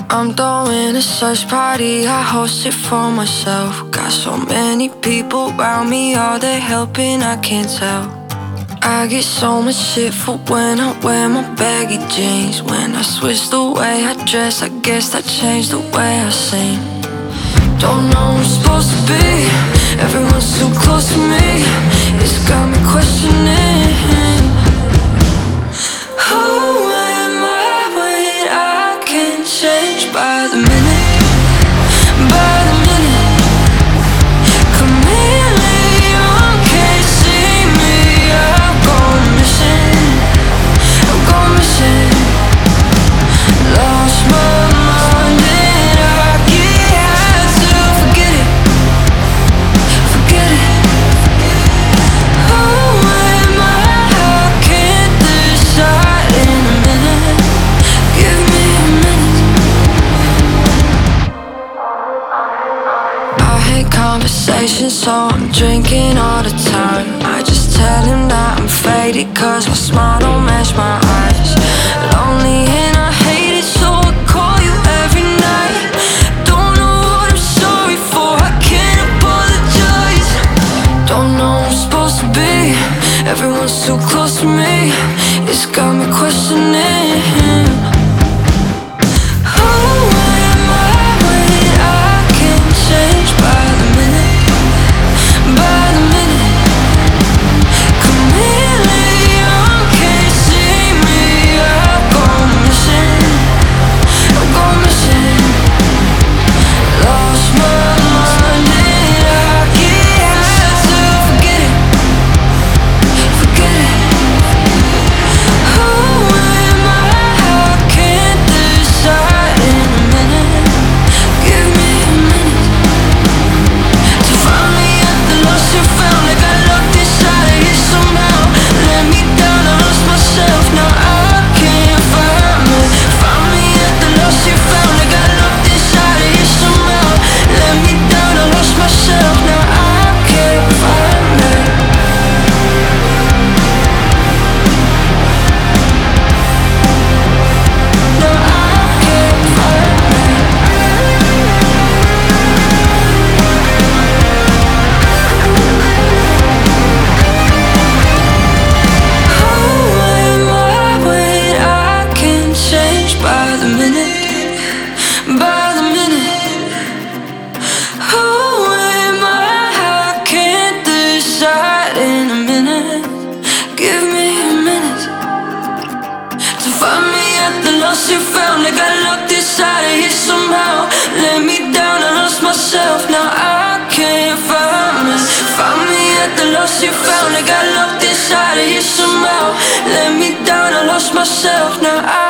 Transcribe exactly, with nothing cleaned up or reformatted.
I'm throwing a search party, I host it for myself. Got so many people around me, are they helping? I can't tell. I get so much shit for when I wear my baggy jeans. When I switch the way I dress, I guess that changed the way I sing. Don't know who I'm supposed to be, everyone's too close to me. It's got me questioning, who am I when I can change by the minute, by the minute. Chameleon can't see me, I'm gone missing, I'm gone missing. Lost my mind and I get high to forget it, forget it. Who am I? I can't decide in a minute. Give me a minute. I hate conversation, so I'm drinking all the time. I just tell him that I'm faded, cause my smile don't match my eyes. Lonely and I hate it, so I call you every night. Don't know what I'm sorry for, I can't apologize. Don't know who I'm supposed to be, everyone's too close to me. It's got me questioning, who am I when I can change by the minute, by the minute. Chameleon can't see me, I'm gone missing, I'm gone missing. Lost my mind and I get high to forget it, forget it. Who am I? I can't decide in a minute. Give me a minute to find me at the lost and found. Like I locked inside of here somehow. Let me down, I lost myself. Now I can't find me. Find me at the lost and found. Like I locked inside of here somehow. Let me down, I lost myself. Now I can't find me. No, I can't find me. Who am I when I can change by the minute, by the minute? Who am I? I can't decide in a minute. Give me a minute to find me at the lost and found. Like I locked inside of here somehow. Let me down, I lost myself. Now I can't find me. Find me at the lost and found. Like I locked inside of here somehow. Let me down, I lost myself. Now I